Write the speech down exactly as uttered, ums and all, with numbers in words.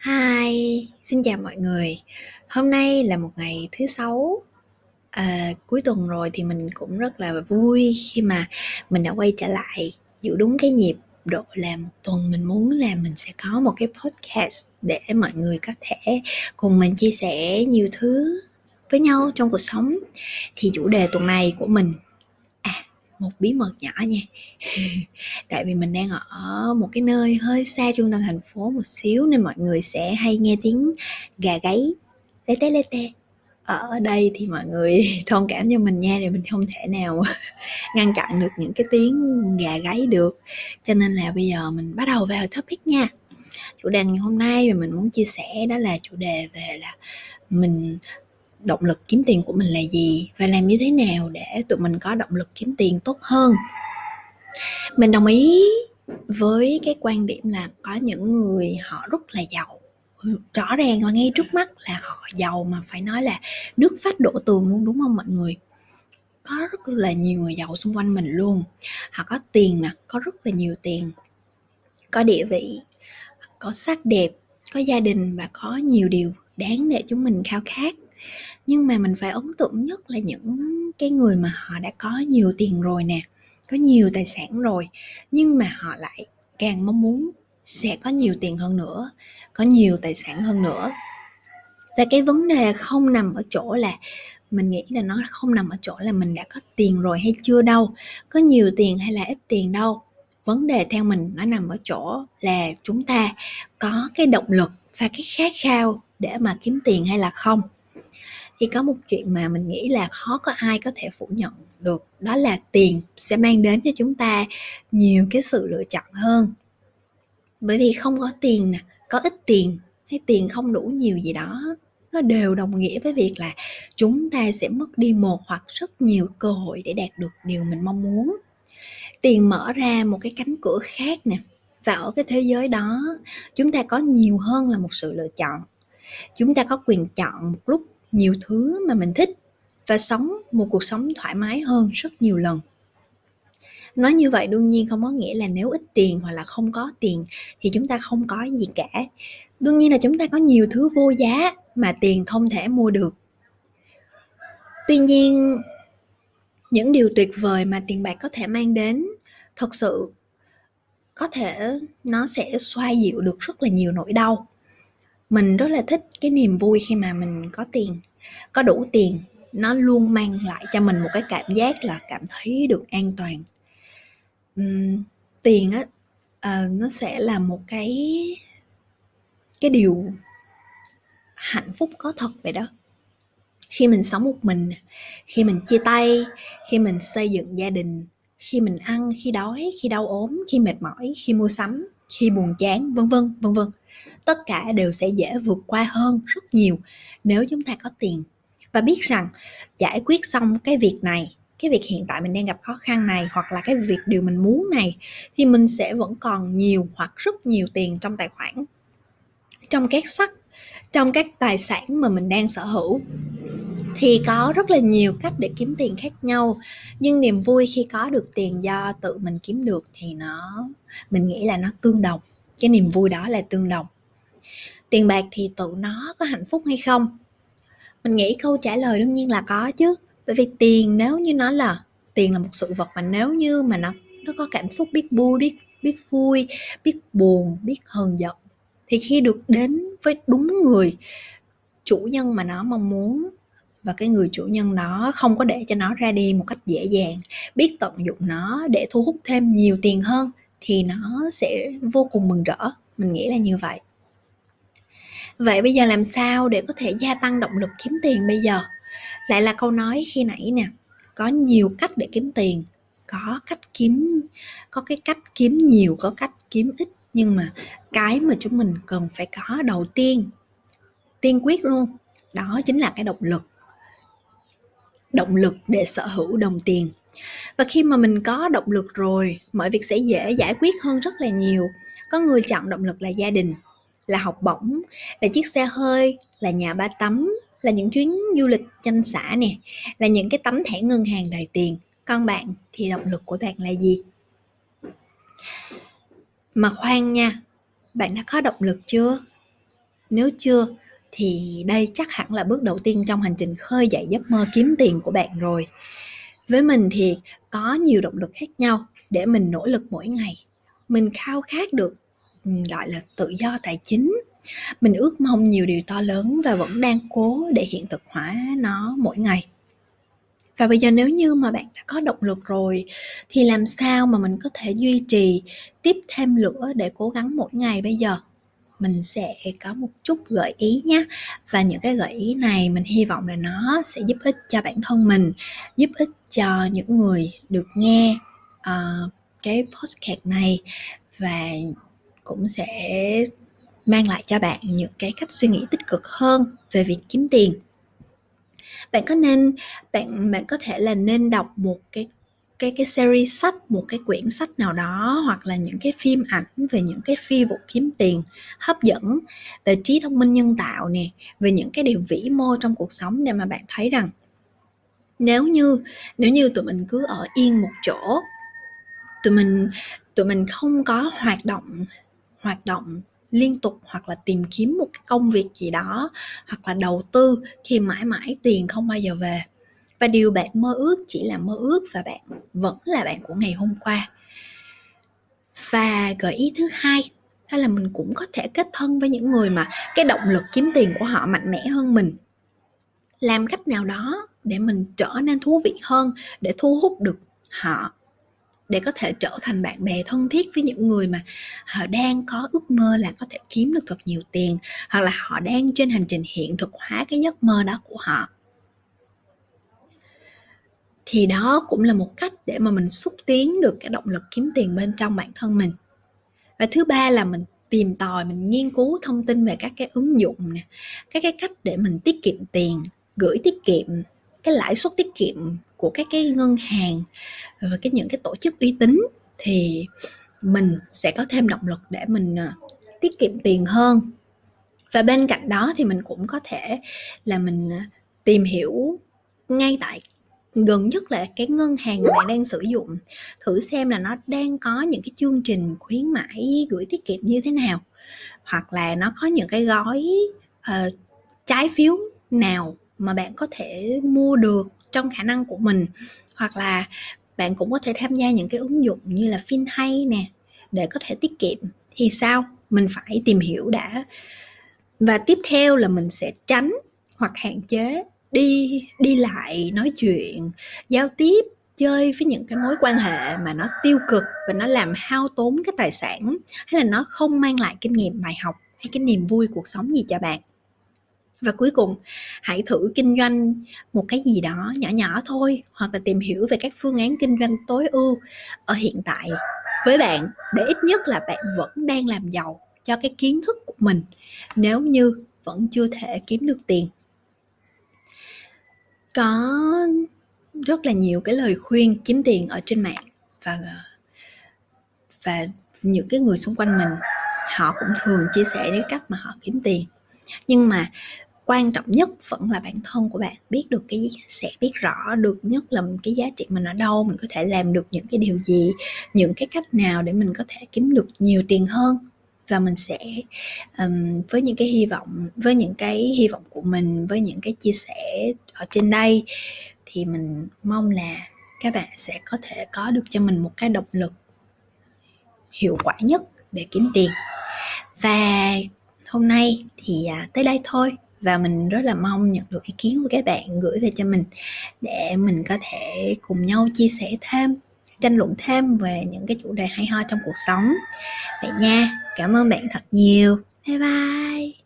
Hi, xin chào mọi người. Hôm nay là một ngày thứ Sáu, à, cuối tuần rồi thì mình cũng rất là vui khi mà mình đã quay trở lại giữ đúng cái nhịp độ là một tuần mình muốn là mình sẽ có một cái podcast để mọi người có thể cùng mình chia sẻ nhiều thứ với nhau trong cuộc sống. Thì chủ đề tuần này của mình, à, một bí mật nhỏ nha. Tại vì mình đang ở một cái nơi hơi xa trung tâm thành phố một xíu nên mọi người sẽ hay nghe tiếng gà gáy lê tê lê tê. Ở đây thì mọi người thông cảm cho mình nha, thì mình không thể nào ngăn chặn được những cái tiếng gà gáy được. Cho nên là bây giờ mình bắt đầu vào topic nha. Chủ đề ngày hôm nay mà mình muốn chia sẻ đó là chủ đề về là mình động lực kiếm tiền của mình là gì và làm như thế nào để tụi mình có động lực kiếm tiền tốt hơn. Mình đồng ý với cái quan điểm là có những người họ rất là giàu, rõ ràng và ngay trước mắt là họ giàu mà phải nói là nước phát đổ tường luôn, đúng không mọi người? Có rất là nhiều người giàu xung quanh mình luôn. Họ có tiền nè, có rất là nhiều tiền, có địa vị, có sắc đẹp, có gia đình và có nhiều điều đáng để chúng mình khao khát. Nhưng mà mình phải ấn tượng nhất là những cái người mà họ đã có nhiều tiền rồi nè, có nhiều tài sản rồi, nhưng mà họ lại càng mong muốn sẽ có nhiều tiền hơn nữa, có nhiều tài sản hơn nữa. Và cái vấn đề không nằm ở chỗ là, mình nghĩ là nó không nằm ở chỗ là mình đã có tiền rồi hay chưa đâu, có nhiều tiền hay là ít tiền đâu. Vấn đề theo mình nó nằm ở chỗ là chúng ta có cái động lực và cái khát khao để mà kiếm tiền hay là không. Thì có một chuyện mà mình nghĩ là khó có ai có thể phủ nhận được, đó là tiền sẽ mang đến cho chúng ta nhiều cái sự lựa chọn hơn. Bởi vì không có tiền nè, có ít tiền hay tiền không đủ nhiều gì đó, nó đều đồng nghĩa với việc là chúng ta sẽ mất đi một hoặc rất nhiều cơ hội để đạt được điều mình mong muốn. Tiền mở ra một cái cánh cửa khác nè, và ở cái thế giới đó chúng ta có nhiều hơn là một sự lựa chọn. Chúng ta có quyền chọn một lúc nhiều thứ mà mình thích và sống một cuộc sống thoải mái hơn rất nhiều lần. Nói như vậy đương nhiên không có nghĩa là nếu ít tiền hoặc là không có tiền thì chúng ta không có gì cả. Đương nhiên là chúng ta có nhiều thứ vô giá mà tiền không thể mua được. Tuy nhiên, những điều tuyệt vời mà tiền bạc có thể mang đến, thật sự có thể nó sẽ xoa dịu được rất là nhiều nỗi đau. Mình rất là thích cái niềm vui khi mà mình có tiền, có đủ tiền. Nó luôn mang lại cho mình một cái cảm giác là cảm thấy được an toàn. Uhm, tiền á, uh, nó sẽ là một cái cái điều hạnh phúc có thật vậy đó. Khi mình sống một mình, khi mình chia tay, khi mình xây dựng gia đình, khi mình ăn, khi đói, khi đau ốm, khi mệt mỏi, khi mua sắm, khi buồn chán, vân vân, vân vân. Tất cả đều sẽ dễ vượt qua hơn rất nhiều nếu chúng ta có tiền. Và biết rằng giải quyết xong cái việc này, cái việc hiện tại mình đang gặp khó khăn này, hoặc là cái việc điều mình muốn này, thì mình sẽ vẫn còn nhiều hoặc rất nhiều tiền trong tài khoản, trong các sắc, trong các tài sản mà mình đang sở hữu. Thì có rất là nhiều cách để kiếm tiền khác nhau, nhưng niềm vui khi có được tiền do tự mình kiếm được thì nó, mình nghĩ là nó tương đồng. Cái niềm vui đó là tương đồng. Tiền bạc thì tự nó có hạnh phúc hay không? Mình nghĩ câu trả lời đương nhiên là có chứ. Bởi vì tiền, nếu như nó là tiền là một sự vật mà nếu như mà nó nó có cảm xúc, biết vui, biết biết vui, biết buồn, biết hờn giận, thì khi được đến với đúng người chủ nhân mà nó mong muốn, và cái người chủ nhân đó không có để cho nó ra đi một cách dễ dàng, biết tận dụng nó để thu hút thêm nhiều tiền hơn, thì nó sẽ vô cùng mừng rỡ. Mình nghĩ là như vậy. Vậy bây giờ làm sao để có thể gia tăng động lực kiếm tiền bây giờ? Lại là câu nói khi nãy nè, có nhiều cách để kiếm tiền. Có cách kiếm, có cái cách kiếm nhiều, có cách kiếm ít. Nhưng mà cái mà chúng mình cần phải có đầu tiên, tiên quyết luôn, đó chính là cái động lực. Động lực để sở hữu đồng tiền. Và khi mà mình có động lực rồi, mọi việc sẽ dễ giải quyết hơn rất là nhiều. Có người chọn động lực là gia đình, là học bổng, là chiếc xe hơi, là nhà ba tấm, là những chuyến du lịch danh xã nè, là những cái tấm thẻ ngân hàng đầy tiền. Còn bạn thì động lực của bạn là gì? Mà khoan nha, bạn đã có động lực chưa? Nếu chưa thì đây chắc hẳn là bước đầu tiên trong hành trình khơi dậy giấc mơ kiếm tiền của bạn rồi. Với mình thì có nhiều động lực khác nhau để mình nỗ lực mỗi ngày. Mình khao khát được gọi là tự do tài chính. Mình ước mong nhiều điều to lớn và vẫn đang cố để hiện thực hóa nó mỗi ngày. Và bây giờ nếu như mà bạn đã có động lực rồi thì làm sao mà mình có thể duy trì tiếp thêm lửa để cố gắng mỗi ngày bây giờ? Mình sẽ có một chút gợi ý nhé. Và những cái gợi ý này mình hy vọng là nó sẽ giúp ích cho bản thân mình, giúp ích cho những người được nghe uh, cái podcast này, và cũng sẽ mang lại cho bạn những cái cách suy nghĩ tích cực hơn về việc kiếm tiền. Bạn có nên bạn bạn có thể là nên đọc một cái cái cái series sách, một cái quyển sách nào đó, hoặc là những cái phim ảnh về những cái phi vụ kiếm tiền hấp dẫn, về trí thông minh nhân tạo nè, về những cái điều vĩ mô trong cuộc sống, để mà bạn thấy rằng nếu như nếu như tụi mình cứ ở yên một chỗ, tụi mình tụi mình không có hoạt động hoạt động liên tục, hoặc là tìm kiếm một cái công việc gì đó, hoặc là đầu tư, thì mãi mãi tiền không bao giờ về. Và điều bạn mơ ước chỉ là mơ ước, và bạn vẫn là bạn của ngày hôm qua. Và gợi ý thứ hai, đó là mình cũng có thể kết thân với những người mà cái động lực kiếm tiền của họ mạnh mẽ hơn mình. Làm cách nào đó để mình trở nên thú vị hơn, để thu hút được họ, để có thể trở thành bạn bè thân thiết với những người mà họ đang có ước mơ là có thể kiếm được thật nhiều tiền, hoặc là họ đang trên hành trình hiện thực hóa cái giấc mơ đó của họ. Thì đó cũng là một cách để mà mình xúc tiến được cái động lực kiếm tiền bên trong bản thân mình. Và thứ ba là mình tìm tòi, mình nghiên cứu thông tin về các cái ứng dụng nè, các cái cách để mình tiết kiệm tiền, gửi tiết kiệm, cái lãi suất tiết kiệm của các cái ngân hàng và cái những cái tổ chức uy tín, thì mình sẽ có thêm động lực để mình tiết kiệm tiền hơn. Và bên cạnh đó thì mình cũng có thể là mình tìm hiểu ngay tại gần nhất là cái ngân hàng mà bạn đang sử dụng, thử xem là nó đang có những cái chương trình khuyến mãi gửi tiết kiệm như thế nào, hoặc là nó có những cái gói uh, trái phiếu nào mà bạn có thể mua được trong khả năng của mình. Hoặc là bạn cũng có thể tham gia những cái ứng dụng như là FinHay nè, để có thể tiết kiệm. Thì sao? Mình phải tìm hiểu đã. Và tiếp theo là mình sẽ tránh hoặc hạn chế đi đi lại, nói chuyện, giao tiếp, chơi với những cái mối quan hệ mà nó tiêu cực và nó làm hao tốn cái tài sản, hay là nó không mang lại kinh nghiệm, bài học hay cái niềm vui cuộc sống gì cho bạn. Và cuối cùng, hãy thử kinh doanh một cái gì đó nhỏ nhỏ thôi, hoặc là tìm hiểu về các phương án kinh doanh tối ưu ở hiện tại với bạn, để ít nhất là bạn vẫn đang làm giàu cho cái kiến thức của mình, nếu như vẫn chưa thể kiếm được tiền. Có rất là nhiều cái lời khuyên kiếm tiền ở trên mạng, và và những cái người xung quanh mình họ cũng thường chia sẻ cái cách mà họ kiếm tiền. Nhưng mà quan trọng nhất vẫn là bản thân của bạn biết được cái sẽ biết rõ được nhất là cái giá trị mình ở đâu, mình có thể làm được những cái điều gì, những cái cách nào để mình có thể kiếm được nhiều tiền hơn. Và mình sẽ um, với những cái hy vọng với những cái hy vọng của mình, với những cái chia sẻ ở trên đây, thì mình mong là các bạn sẽ có thể có được cho mình một cái động lực hiệu quả nhất để kiếm tiền. Và hôm nay thì à, tới đây thôi. Và mình rất là mong nhận được ý kiến của các bạn gửi về cho mình, để mình có thể cùng nhau chia sẻ thêm, tranh luận thêm về những cái chủ đề hay ho trong cuộc sống. Vậy nha, cảm ơn bạn thật nhiều. Bye bye.